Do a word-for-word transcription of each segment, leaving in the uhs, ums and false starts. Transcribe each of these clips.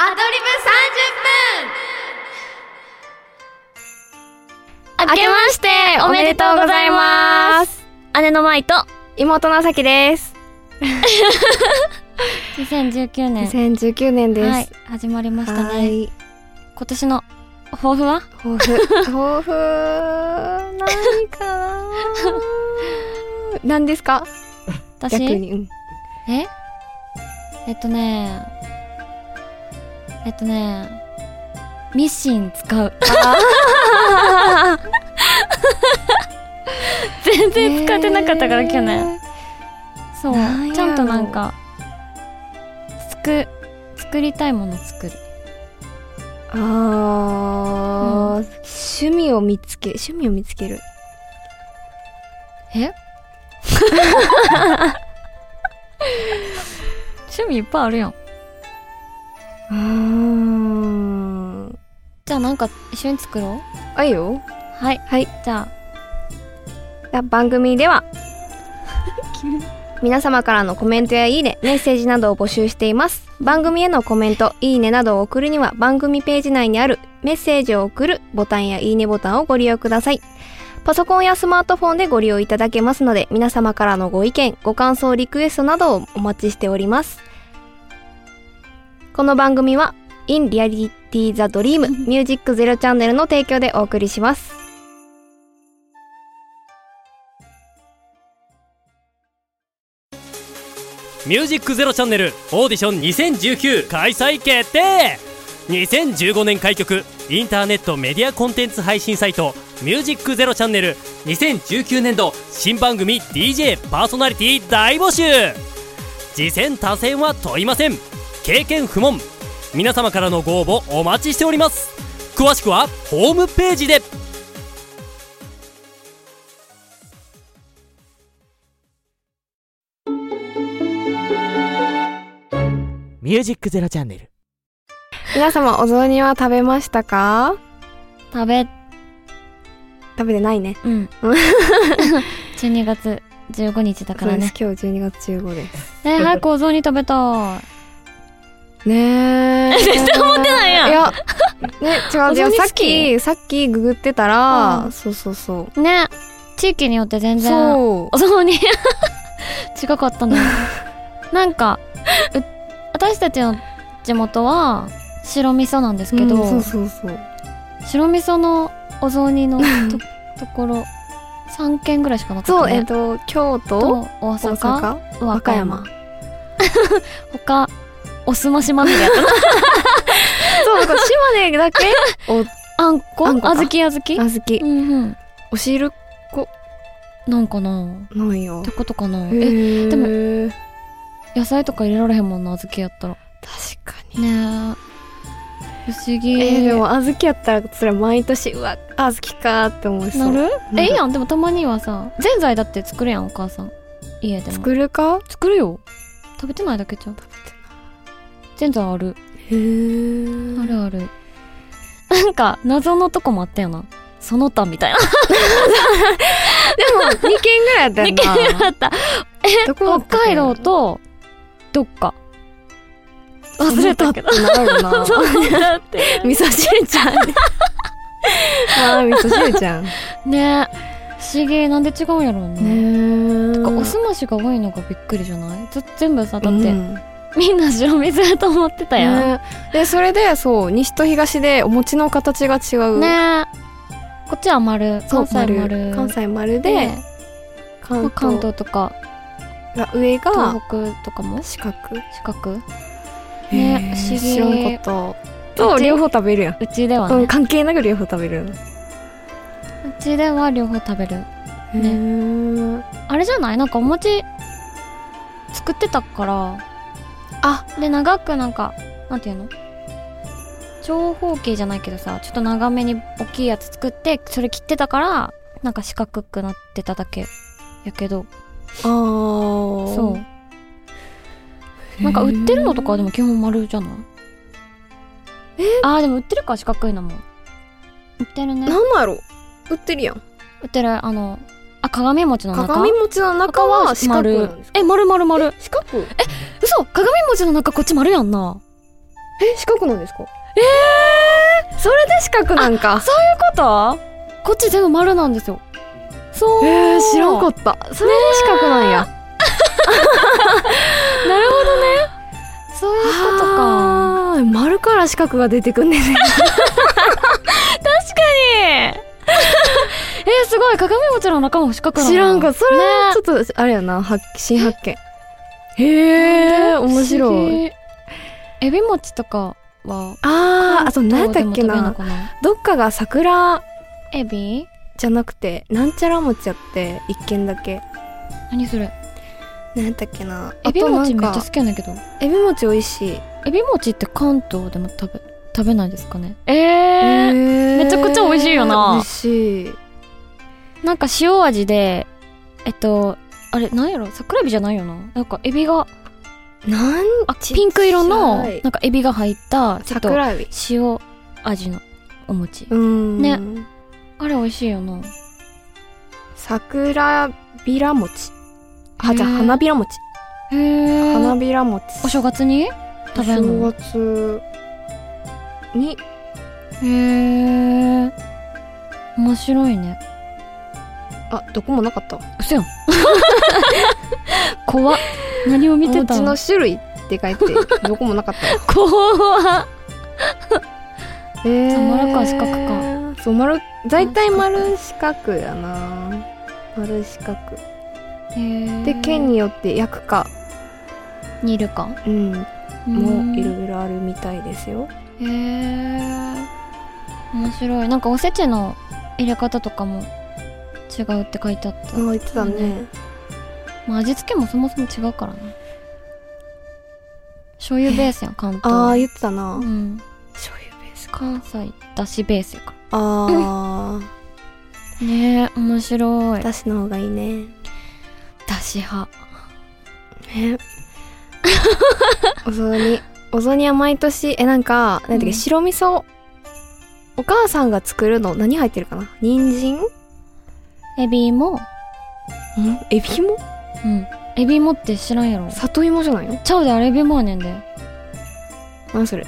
アドリブさんじゅっぷん。明けましておめでとうございます。 姉の舞と妹のさきです。 にせんじゅうきゅうねんにせんじゅうきゅうねんです。 はい、始まりましたね。 はい、 今年の抱負は？ 抱負抱負何かな何ですか？ 私逆に、うん、 ええっとねえっとねミシン使う。全然使ってなかったから、去年。そうちゃんとなんか作作りたいもの作る。 あー、うん、趣味を見つけ趣味を見つける。 え趣味いっぱいあるやん。 うーん、 じゃあなんか一緒に作ろう。 あいよ。 はいはい。 じゃあ番組では皆様からのコメントやいいね、メッセージなどを募集しています。番組へのコメント、いいねなどを送るには番組ページ内にあるメッセージを送るボタンやいいねボタンをご利用ください。パソコンやスマートフォンでご利用いただけますので、皆様からのご意見、ご感想、リクエストなどをお待ちしております。この番組は In Reality the Dream Music Zero チャンネルの提供でお送りします。 ミュージックゼロチャンネルオーディションにせんじゅうきゅう開催決定。にせんじゅうごねん開局インターネットメディアコンテンツ配信サイトミュージックゼロチャンネルにせんじゅうきゅうねんど新番組 ディージェー パーソナリティ大募集。次戦他戦は問いません。経験不問。皆様からのご応募お待ちしております。詳しくはホームページで。ミュージックゼロチャンネル。 皆様お雑煮は食べましたか？ 食べ食べてないね。 うんじゅうにがつじゅうごにちだからね。 今日じゅうにがつじゅうごです。 えー、早くお雑煮食べたいねえ絶対思ってないやん。 いやね、違う違う、さっきさっきググってたら、うん、そうそうそうね、地域によって全然そうお雑煮違かったね。なんか私たちの地元は白味噌なんですけど、 うん、そうそうそう、 白味噌のお雑煮の と, ところさんけんぐらいしかなかったね。 そう、えっ、ー、と京都と大阪、 大阪和歌山他おすましまみれやったな。 そう、だから島根だけおあんこ、あずきあずきあずき、 うんうん、 おしるこなんかな、 なんやってことかな。 えでも野菜とか入れられへんもんな、あずきやったら。 確かにねえ、不思議。 えー、でもあずきやったらそれ毎年うわあずきかーって思いそう。 なる？え、いいやん。でもたまにはさ、ぜんざいだって作るやん、お母さん家でも。 作るか？ 作るよ。食べてないだけじゃん。食べてない。ぜんざいある。 へー、 あるある。なんか謎のとこもあったよな、その他みたいな。でもにけんぐらいやったよな。 にけんぐらいあった。え、 どこだったっけ？ 北海道とどっか忘れたけど。 なるな。 そうだって味噌汁ちゃん。あー、味噌汁ちゃん。 ね、不思議。なんで違うんやろうね。 ねてかおすましが多いのがびっくりじゃない？ず全部さ、だって、うん、みんな白水やと思ってたやん、ね、 でそれでそう西と東でお餅の形が違うね。こっちは丸、関西丸、 関西丸で、 で関東、 関東とかが上が東北とかも四角四角ね、不思議。 知らんことと両方食べるやん。 うちではね、 うん、関係なく両方食べる。うちでは両方食べるね。あれじゃない？なんかお餅作ってたから、 あで長くなんかなんていうの、長方形じゃないけどさ、ちょっと長めに大きいやつ作ってそれ切ってたからなんか四角くなってただけやけど。 あー、 そうなんか売ってるのとかはでも基本丸じゃない？えー、あーでも売ってるか、四角いのも売ってるね。 なんなんやろ、売ってるやん。 売ってる。あのあ、鏡餅の中、 鏡餅の中は四角なんですか？ え、丸丸丸。 四角？ え、嘘、鏡餅の中こっち丸やんな。 え、四角なんですか？えー、それで四角なんか。 そういうこと？こっち全部丸なんですよ。そう。 えー、知らんかった。それで四角なんや。 なるほどね。そういうことか。 あー、丸から四角が出てくんねんね。 確かに。えー、すごい。鏡餅の中も四角なの。 知らんか。それ、 ね、 ちょっと、あれやな、発新発見。へー、面白い。 エビ餅とかは、 あー、あと何やったっけな。 どどっかが桜エビじゃなくて、なんちゃら餅やって、一軒だけ。 何それ？ 何やったっけな。 エビ餅めっちゃ好ききなんだけど。 エビ餅美味しい。 エビ餅って関東でも食べ、食べないですかね？えー、 えー、 めちゃくちゃ美味しいよな。 美味しい。 なんか塩味で、えっと、あれ、なんやろ、桜エビじゃないよな。なんかエビが、 なんあ、ピンク色の、なんかエビが入った、ちょっと桜エビ。 塩味のお餅。 うーん。 ね。あれ美味しいよな。 桜びら餅。あ、じゃあへー花びら餅。 へー。 花びら餅。 お正月に食べるの？ お正月に。 へー。面白いね。 あ、どこもなかったわ。 嘘やん。怖っ。何を見てたお餅の？ の種類って書いて、どこもなかったわ。 怖っ。 えー、 じゃあ丸か四角か。 そう、丸、大体丸四角やな。丸四角。 へー。 で、県によって焼くか、 煮るか。 うん、ももいろいろあるみたいですよ。 へー。面白い。なんかおせちの入れ方とかも違うって書いてあった。 あ、言ってたね。 まあ味付けもそもそも違うからね。醤油ベースやん、関東。 ああ、言ってたな。 うん。 醤油ベースか。 関西だしベースやかあら。ねえ、面白あ、 い。 だしの方がいいね。 だし派。 えお雑煮。お雑煮は毎年、え、なんか、なんだっけ、 うん白味噌。お母さんが作るの、何入ってるかな？人参？ エビも、 ん？エビも？ うん。エビもって知らんやろ。 里芋じゃないの？ ちゃうで、あれエビもやねんで。 何それ？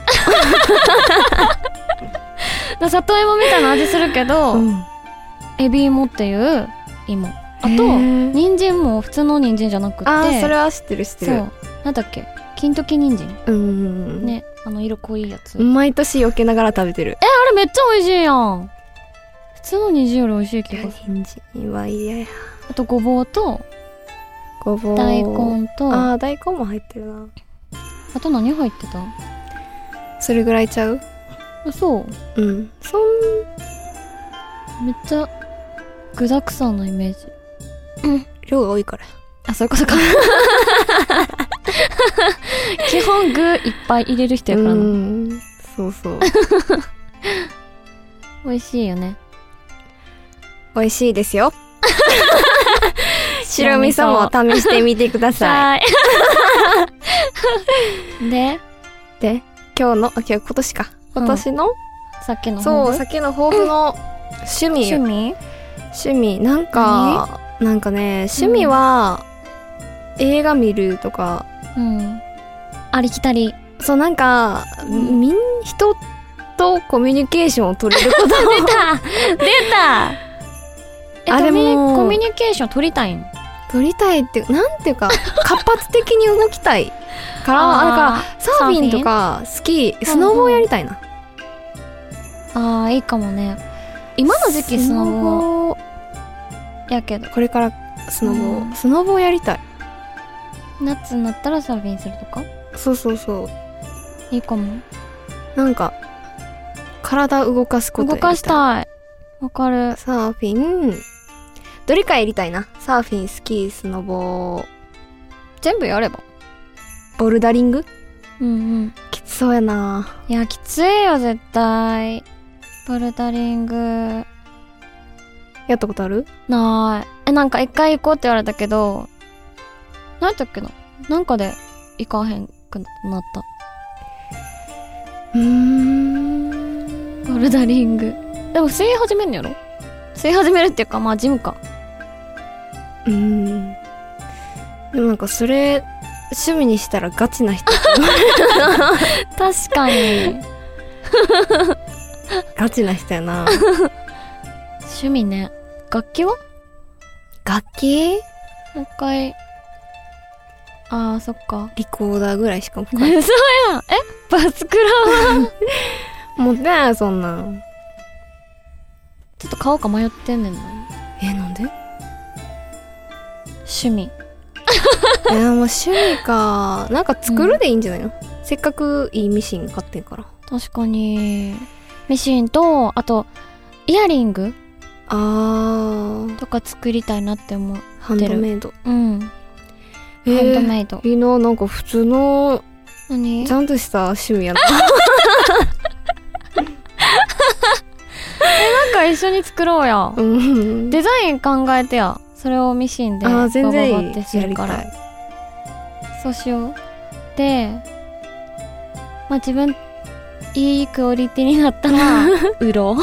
だ里芋みたいな味するけど、 うん。 エビ芋っていう芋。あと、 へー人参も普通の人参じゃなくて、 あー、それは知ってる知ってる。 そう。なんだっけ、金時人参。 う。ん。 ね、あの色濃いやつ。 毎年避けながら食べてる。 あれめっちゃ美味しいやん。普通の人参より美味しい気がする。 人参は嫌や。 あとごぼうとごぼう。 大根と、あああ、大根も入ってるな。 と何入ってた？ それぐらいちゃう？ そう。 うん。そん、 めっちゃ具沢山なイメージ。 量が多いから。 あ、そういうことか。基本具いっぱい入れる人やからうな。 ん。そうそう。 美味しいよね。 美味しいですよ。白味噌も試してみてください。 い。で、 で、今日の、あ、今日今年か。今年の、 さっきのそう、 さ酒の豊富の趣味。 趣味？ 趣味。なんか、なんかね、趣味は、映画見るとか、 うん。ありきたり。 そう、なんか、 うんみん、人とコミュニケーションを取れること出た出たえ、 あでコミュもニコミュニケーション取りたいん？ 取りたいっていう、なんていうか、活発的に動きたいから、 あーだから、サーフィンとか、スキー、スノボーやりたいな。 ああ、いいかもね。今の時期スノボー。 やけど、 これからスノボうんー。スノボーやりたい。 夏になったらサーフィンするとかそうそうそう。 いいかも。 なんか、体動かすことやりたい。 動かしたい。わかる。 サーフィン、どれかやりたいな。サーフィン、スキー、スノボー、 全部やれば。 ボルダリングうんうん。 きつそうやないや、きついよ、絶対。ボルダリング。 やったことある？ ない。え、なんか一回行こうって言われたけど、なんやったっけな、なんかで行かへんくなった。 うーん。 ボルダリング。でも水泳始めんのやろ？水泳始めるっていうか、まあジムか。 うーん。でもなんかそれ趣味にしたらガチな人確かにガチな人やな。 趣味ね。楽器は？ 楽器？ もう一回。あーそっか。 リコーダーぐらいしか持ってない。 そうやん。えバスクラは持ってないよそんなん。 ちょっと買おうか迷ってんねんな。 えなんで？ 趣味。 いやもう趣味か。なんか作るでいいんじゃないの、うん、せっかくいいミシン買ってんから。 確かにミシンとあとイヤリングあーとか作りたいなって思ってる。 ハンドメイド。 うんえー、 ハンドメイド。 いいな。なんか普通の何ちゃんとした趣味やな。 えなんか一緒に作ろうや。 うん、 デザイン考えてや。それをミシンであ全然いいバババってするからそうしよう。でまあ自分いいクオリティになったら売ろ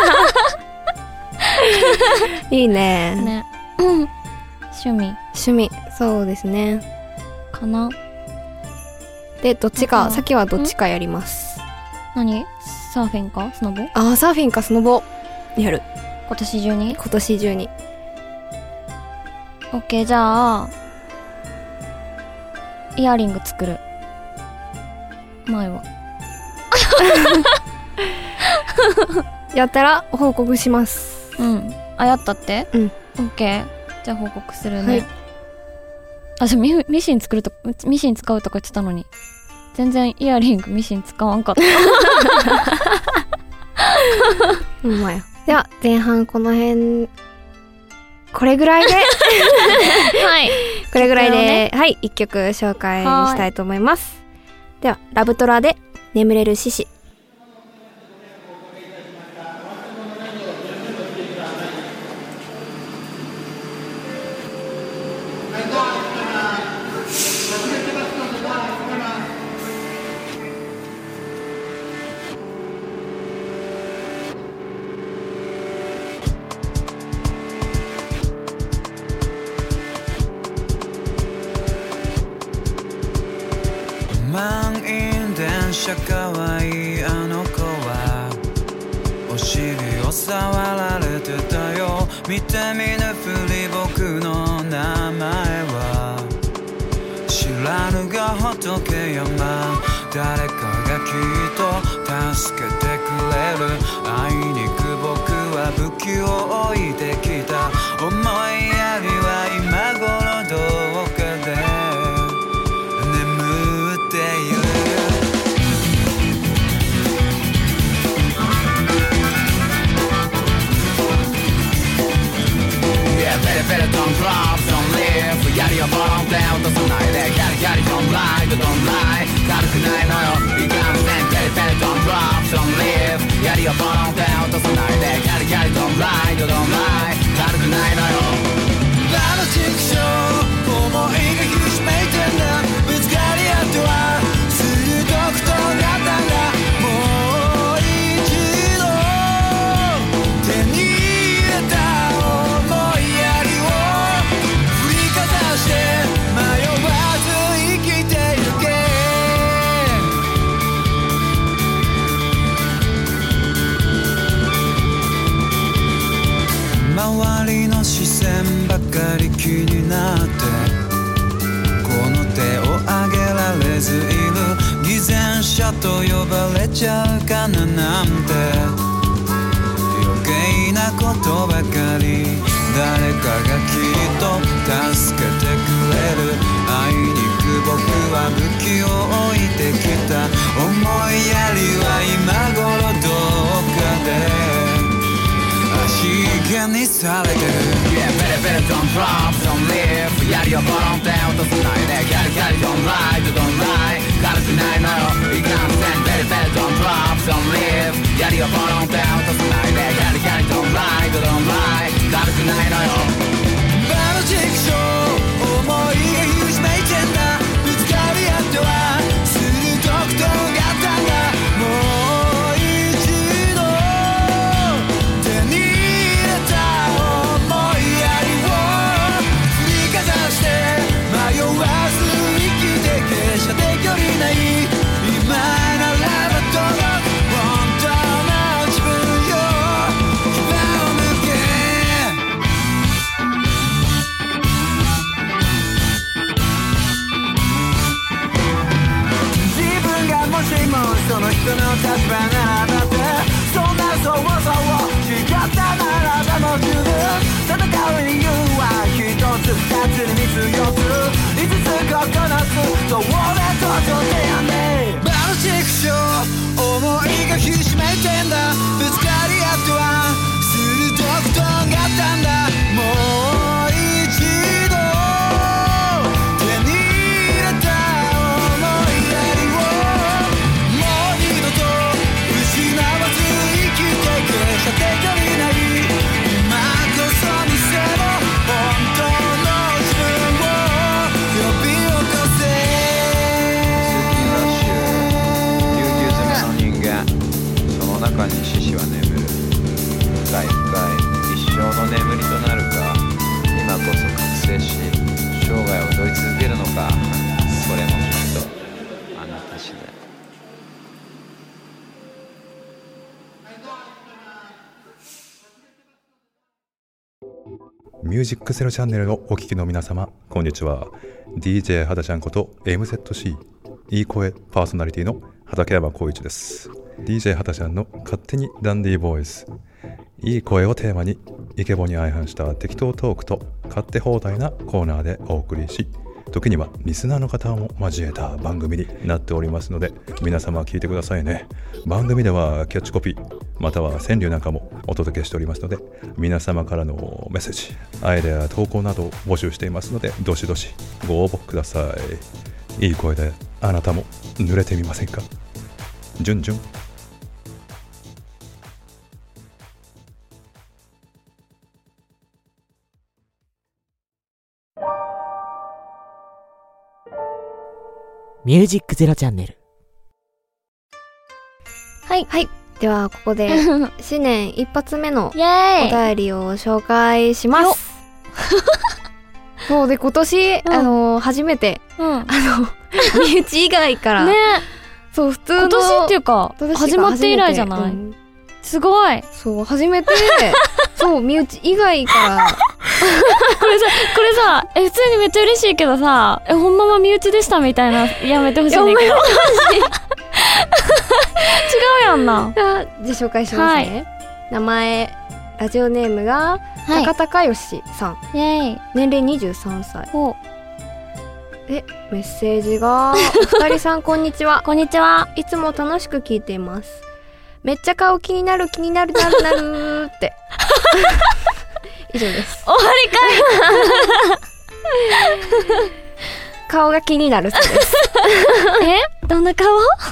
う。 いいね。 ね、うん、趣味趣味そうですねかな。 でどっちか先はどっちかやります。 何？サーフィンかスノボ？ あーサーフィンかスノボやる。 今年中に？ 今年中に。 オッケーじゃあイヤリング作る。前はやったら報告します。 うん。あやったって？ うん。 オッケーじゃあ報告するね。 はい、 あじゃあ ミ, ミシン作るとミシン使うとか言ってたのに全然イヤリングミシン使わんかった。 ほんまや。では前半この辺これぐらいではいこれぐらいで、ね、はい一曲紹介したいと思います。ではラブトラで眠れる獅子。 満員電車かわいいあの子はお尻を触られてたよ。見て見ぬふり僕の名前は知らぬが仏山。誰かがきっと助けてくれる。あいにく僕は武器を置いてきた。思いやりは今頃どうかで眠っている。ベルベルトンドロップドンリフ槍をボロンって落とさないで。キャリキャリドンライドドンライ軽くないのよいかんせん。ベルベルトンドロップドンリフ槍をボロンって落とさないで。キャリキャリドンライドドンライ軽くないのよ。あのチクショー思いがひしめいてんだ。ぶつかり合っては鋭くとがったんだ。もう一度手に入れた思いやりを振りかざして迷わず生きてゆけ。周りの視線ばかり気になってこの手を挙げられずいる。偽善者と呼ばれちゃうかななんて余計なことばかり。誰かがきっと助けてくれる。あいにく僕は武器を置いてきた。思いやりは今頃どうかで足毛にされてる。Yeah, better, better don't drop, don't live 槍をボロンって落とさないで。キャリキャリ don't lie, don't lie 軽くないのよいかんせん。better, better don't drop, don't live 槍をボロンって落とさないで。キャリキャリ don't lie, don't lie 軽くないのよ。あのチクショー思いがひしめいてんだ。ぶつかり合っては鋭くとがったんだ。もう一度手に入れた思いやりを振りかざして迷わず生きてその人の立場ならだってそんな想像を違ったならばもう十分戦う理由は一つ二つに三つ四つ五つ九つそう俺ととてやねバルチクショー思いがひしめいてんだぶつかり合っては鋭くとんがったんだもう一度手に入れた思いやりをもう二度と失わず生きてく射程距離ない今こそ見せろ本当の自分を呼び起こせ通勤ラッシュぎゅうぎゅう詰めの人間その中に獅子は眠る深い深い一生の眠りとなるか今こそ覚醒し生涯を踊り続けるのかそれもきっとあなた次第ミュージックゼロチャンネルをお聞きの皆様こんにちは。 ディージェー はだちゃんこと エムゼットシー いい声パーソナリティの畠山浩一です。 ディージェー はだちゃんの勝手にダンディーボーイズ、いい声をテーマにイケボに相反した適当トークと勝手放題なコーナーでお送りし、時にはリスナーの方も交えた番組になっておりますので皆様聞いてくださいね。番組ではキャッチコピーまたは川柳なんかもお届けしておりますので皆様からのメッセージアイデア投稿などを募集していますのでどしどしご応募ください。いい声であなたも濡れてみませんか。じゅんじゅん。 ミュージックゼロチャンネル。 はいはいではここで新年一発目のイエーイお便りを紹介しますそうで今年、うん、あの初めて、うん、あの身内以外からねそう普通の今年っていうか始まって以来じゃない、うん、すごいそう初めてそう身内以外からこれさこれさえ普通にめっちゃ嬉しいけどさえほんまま身内でしたみたいなやめてほしいんだけど違うやんな。 じゃあ紹介しますね、はい、名前ラジオネームが、はい、高高よしさん、 イエーイ年齢にじゅうさんさいでメッセージがお二人さんこんにちはこんにちはいつも楽しく聞いています。めっちゃ顔気になる気になるなるなるって以上です。 終わりかい顔が気になるそうですえどんな顔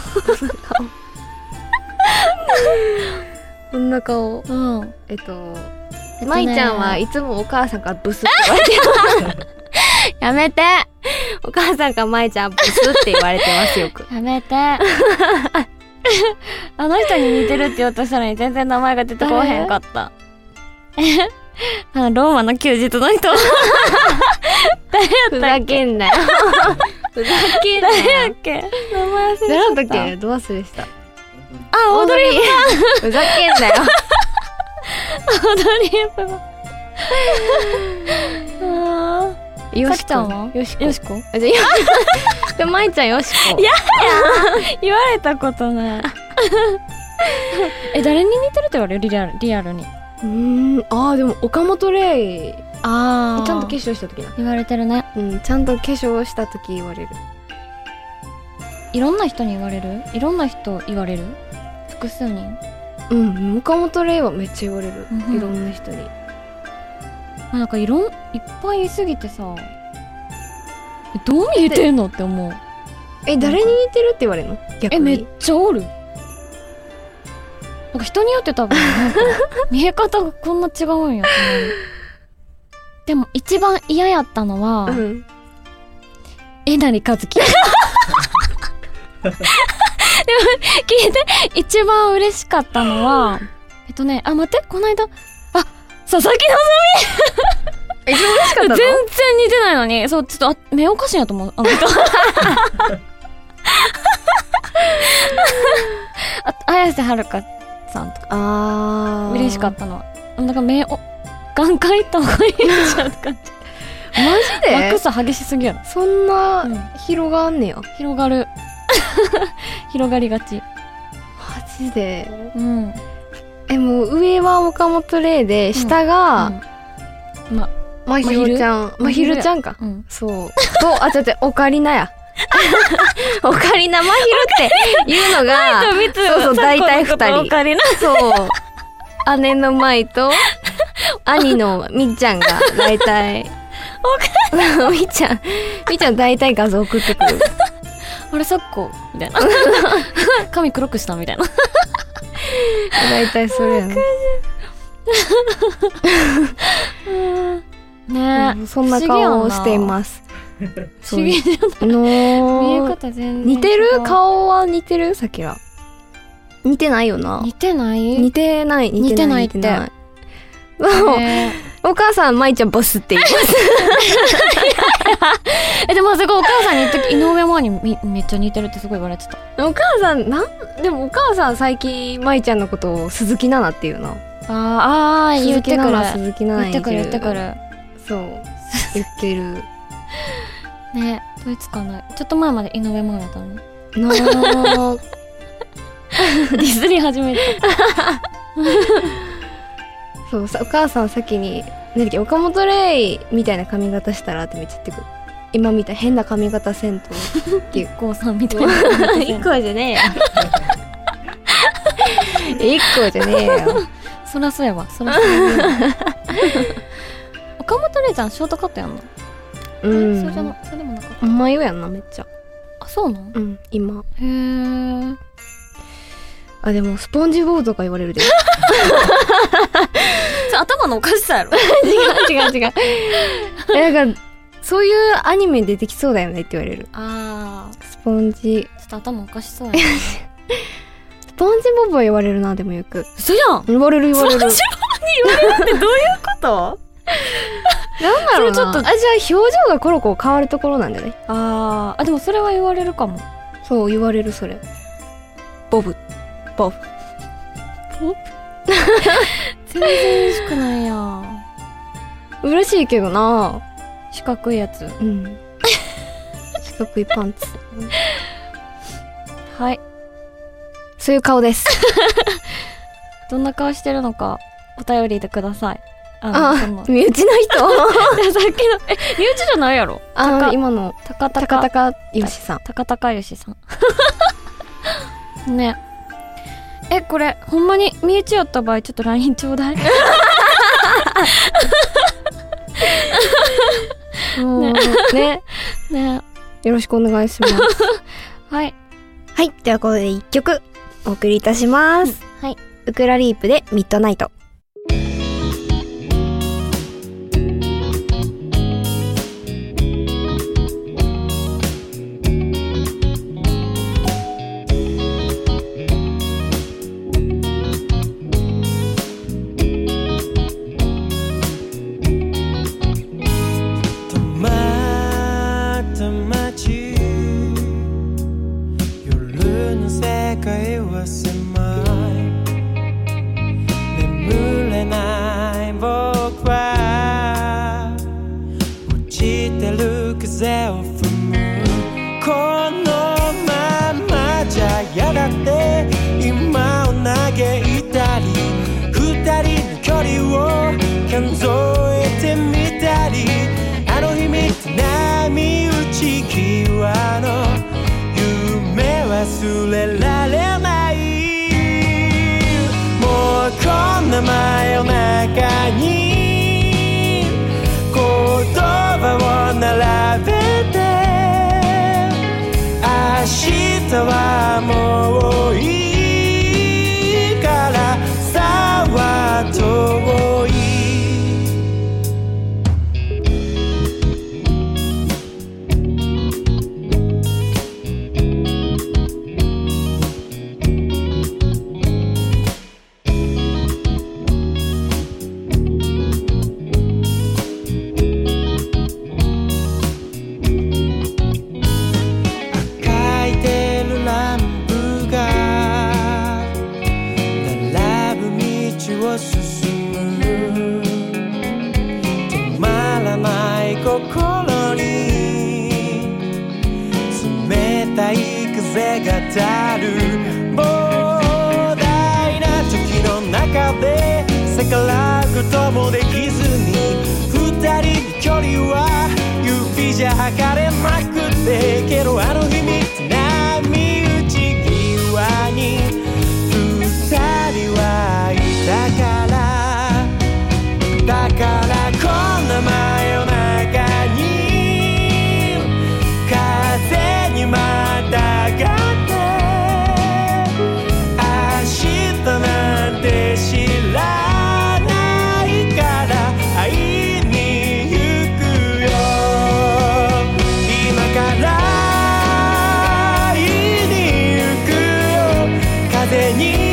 こんな顔、 うん、 えっとまいちゃんはいつもお母さんからブスって言われてますやめてお母さんからまいちゃんブスって言われてますよくやめてあの人に似てるって言おうとしたのに全然名前が出てこへんかったあのローマの休日の人誰やったっけふざけんなよふざけんなよ誰やっけ名前忘れちゃった誰だったっけど忘れしたあオードリー・ヘプバーンふざけんなよオードリー・ヘプバーンあよしさきちゃんはよしこよしこあじゃあでもまいちゃんよしこいやいや言われたことないえ誰に似てるって言われるリアルリアルにうーんあーでも岡本玲あちゃんと化粧した時な言われてるねうんちゃんと化粧した時言われる。 いろんな人に言われるいろんな人言われる複数人うん岡本玲はめっちゃ言われる、 うん、 いろんな人になんかいろんいっぱいいすぎてさどう見えてんのって思う。 え誰に似てるって言われるの逆に。 えめっちゃおる。なんか人によって多分なんか見え方がこんな違うんやと思うでも一番嫌やったのは、うん、えなりかずきでも聞いて一番嬉しかったのはえっとねあ待ってこの間あ佐々木希え一番嬉しかったの全然似てないのにそうちょっとあ目おかしいなと思うあの人あ綾瀬はるかさんとかあ嬉しかったのはなんか目を眼科行った方がいいんじゃんって感じマジで落差激しすぎやろ。 そんな広がんねや、 うん、広がる広がりがちジで、 うん、 えもう上は岡本玲で下が、 うんうん、ままひろちゃんまひろちゃんか、うん、そうとあちょっとオカリナやオカリナまひろっていうのがそうそう大体ふたりそう姉の舞と兄のみっちゃんが大体みっちゃんみっちゃん大体画像送ってくるあれさっこみたいな髪黒くしたみたいな大体それやねね、 うん、そんな顔をしています不思議じゃないの見え方全然似てる顔は似てるさきら似てないよな似てない似てない似てないってお母さんまいちゃんボスって言いますえでもすごいお母さんに言って井上真央に め, めっちゃ似てるってすごい言われてたお母さんなんでもお母さん最近まいちゃんのことを鈴木奈々っていうのあーあー言ってくる鈴木奈々 言ってくる言ってくるそう言ってるねどいつかなちょっと前まで井上真央だったのになディスり始めたそうさお母さん先に何だっけ岡本玲みたいな髪型したらってめっちゃ言ってくる今みたい変な髪型せんとっていうこうさんみたいな一個じゃねえよ一個じゃねえよそらそうやわそらそうや岡本玲ちゃんショートカットやんのうんそうじゃなそれでもなかったほんまよやんなめっちゃあそうなんうん今へーあでもスポンジボブとか言われるで頭のおかしさやろ違う違う違うえなんかそういうアニメ出てきそうだよねって言われるあースポンジちょっと頭おかしそうやねスポンジボブは言われるなでもよく嘘やん言われる言われるスポンジボブに言われるってどういうことなんだろうなちょっとあじゃあ表情がコロコロ変わるところなんだねあーあでもそれは言われるかもそう言われるそれボブボブボブ全然嬉しくないやん嬉しいけどな四角いやつうん四角いパンツはいそういう顔ですどんな顔してるのかお便りでくださいああその身内の人さっきのえ身内じゃないやろあ今の高高高高よしさん高高よしさんねえこれほんまに身内やった場合ちょっと ライン ちょうだいねねねよろしくお願いしますはいはいではここでいっきょくお送りいたします、 うん、はいウクラリープでミッドナイト忘れられないもうこんな真夜中に言葉を並べて明日はもういいからさは遠い赤いてるランプがかれなくてけどあの秘密な身内際に二人はいたからだからこんな真夜中に風にまたがって明日なんて知らないから会いに行くよ今から会いに行くよ風に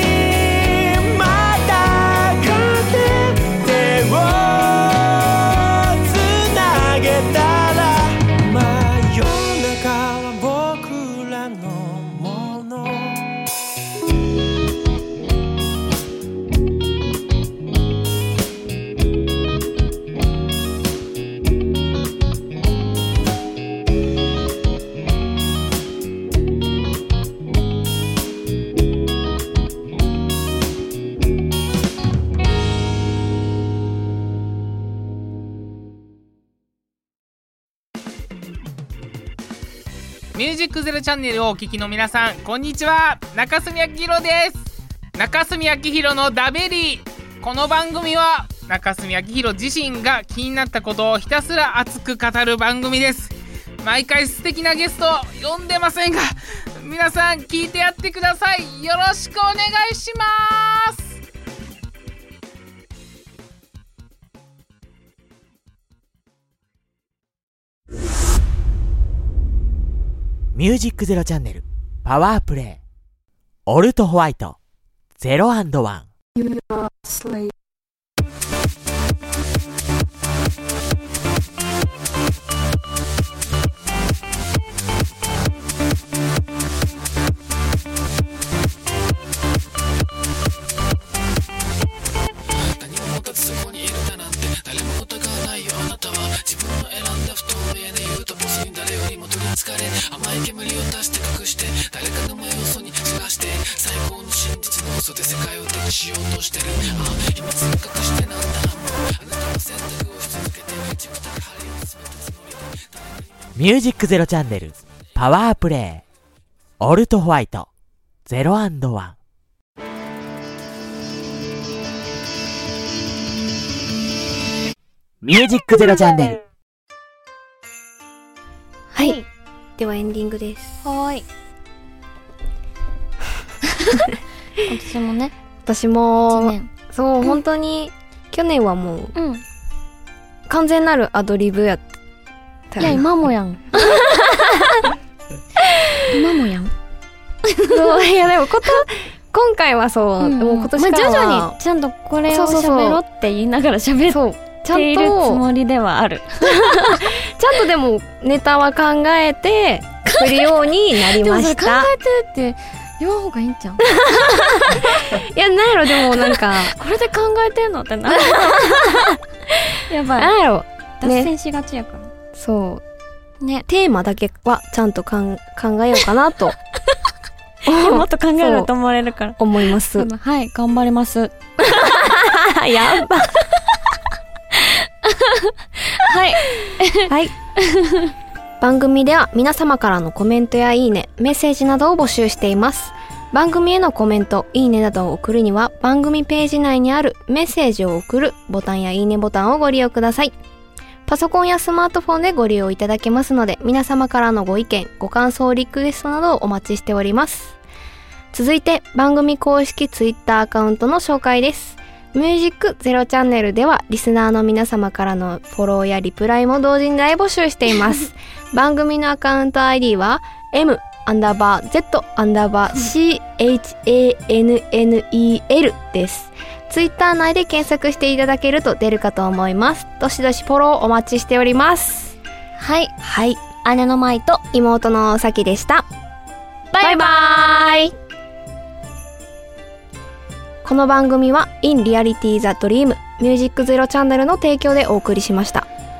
ミュージックゼロチャンネルをお聞きの皆さん、こんにちは。中澄明宏です。中澄明宏のダベリー。この番組は中澄明宏自身が気になったことをひたすら熱く語る番組です。毎回素敵なゲストを呼んでませんが、皆さん聞いてやってください。よろしくお願いします。 ミュージックゼロチャンネルパワープレイオルトホワイトゼロアンドワン。 甘い煙を出して隠して誰かの目を嘘に散らして最高の真実の嘘で世界を手にしようとしてる。ああ秘密を隠してなんだもうあなたの選択をし続けて自分だけ針を詰めたつもりで。 ミュージックゼロチャンネルパワープレイオルトホワイトゼロアンドワン。ミュージックゼロチャンネル。 はい、ではエンディングです。 はーい。私もね。 私もそう、うん、本当に去年はもう、うん、完全なるアドリブやった。 いや今もやん。今もやん。 そういやでもこと今回はそう、うん、もう今年からは、 まあ、徐々にちゃんとこれを喋ろうって言いながら喋って。ちゃんといるつもりではある。 ちゃんとでもネタは考えて作るようになりました。 でもそれ考えてるって言わんほうがいいんじゃん。いやなんやろでもなんかこれで考えてんのってな。やばい。 なんやろ脱線しがちやから。ね、 そうねテーマだけはちゃんとかん考えようかなと。 もっと考えると思われるから思います。 はい頑張ります。 やば。 はいはい番組では皆様からのコメントやいいねメッセージなどを募集しています。番組へのコメントいいねなどを送るには番組ページ内にあるメッセージを送るボタンやいいねボタンをご利用ください。パソコンやスマートフォンでご利用いただけますので皆様からのご意見ご感想リクエストなどをお待ちしております。続いて番組公式ツイッターアカウントの紹介です。ミュージックゼロチャンネルではリスナーの皆様からのフォローやリプライも同時に大募集しています。番組のアカウント アイディー は M アンダーバー Z アンダーバー シーエイチエーエヌエヌイーエル です。ツイッター内で検索していただけると出るかと思います。どしどしフォローお待ちしております。 はいはい、 姉の舞と妹のさきでした。 バイバーイ。 この番組は In Reality the Dream ミュージックゼロチャンネルの提供でお送りしました。